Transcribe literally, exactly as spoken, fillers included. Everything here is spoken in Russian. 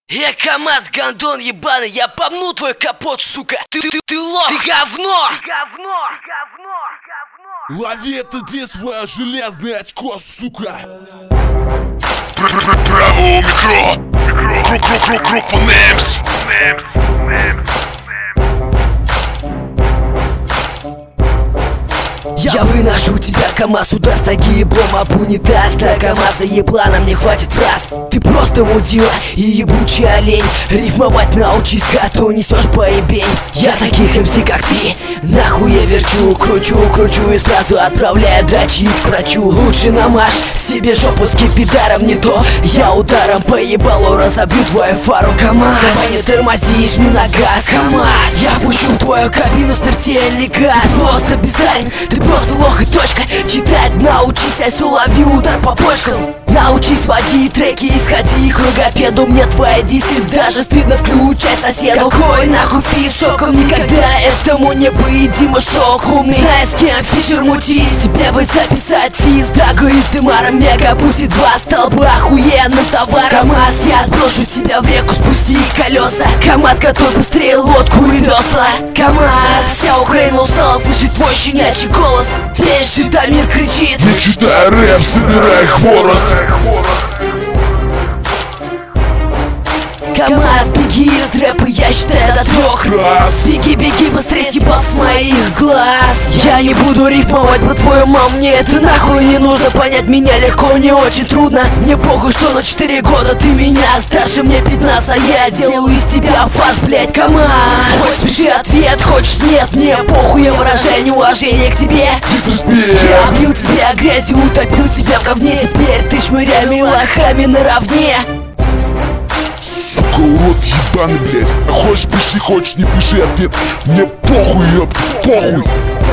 Я КамАЗ, гондон ебаный, я помну твой капот, сука. Ты, ты, ты лох, ты говно! Ты говно, говно, говно. Лови это где свое железное очко, сука. Право у микро. Круг, круг, круг, круг по Немс. Я выношу тебя, КамАЗ, сюда с нагибом об унитаз. Для КамАЗа еблана мне хватит фраз. Ты просто мудила и ебучий олень. Рифмовать научись, коту несешь поебень. Я таких МС, как ты, нахуй я верчу. Кручу, кручу и сразу отправляю дрочить к врачу. Лучше намажь себе жопу скипидаром, не то я ударом по ебалу разобью твою фару. КамАЗ, давай не тормозишь, мне на газ. КамАЗ, я пущу в твою кабину смертельный газ. Ты просто бездарен, ты просто лох и точка. Читать научись, а лови удар по почкам. Научись водить треки, исходи кругопеду. Мне твои дисы даже стыдно включать соседу. Какой нахуй фит шоком, никогда этому не быть. Дима Шок умный, знает с кем фичер мутить. Тебе бы записать фит с драгоистым аром. Мега пустит два столба, охуенным товаром. КамАЗ, я сброшу тебя в реку, спусти колеса. КамАЗ, готов быстрее лодку и весла. КамАЗ, вся Украина устала слышать твой щенячий голос. Весь Житомир кричит: не читай рэп, собирай хворост. КамАЗ, беги из рэпа, я считаю до трех. Беги, беги, быстрее съебал с моих глаз. Я не буду рифмовать про твою маму, мне это нахуй не нужно. Понять меня легко, не очень трудно. Мне похуй, что на четыре года ты меня старше, мне пятнадцать, а я делаю из тебя фарш, блять. КамАЗ, хочешь пиши ответ, хочешь нет, мне похуй, я выражаю неуважение к тебе. Я облил тебя грязью, утопил тебя в говне. Теперь ты шмырями и лохами наравне. Сука, урод ебаный, блять. Хочешь пиши, хочешь не пиши ответ. Мне похуй, ёпта, похуй.